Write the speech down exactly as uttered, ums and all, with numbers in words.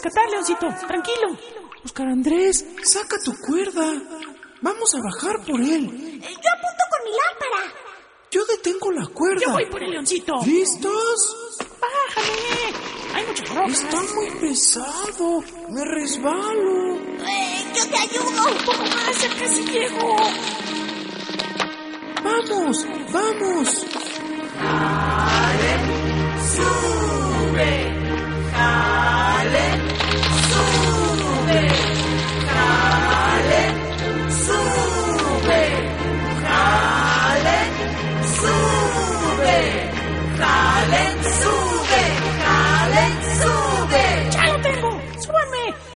rescatar, Leoncito. Tranquilo. Oscar Andrés, saca tu cuerda. Vamos a bajar por él. Yo apunto con mi lámpara. Yo detengo la cuerda. Yo voy por el Leoncito. ¿Listos? Bájame. Hay muchas rocas. Está muy pesado. Me resbalo. Eh, yo te ayudo. Un poco más, ya casi llego. Vamos, vamos. ¡Sube!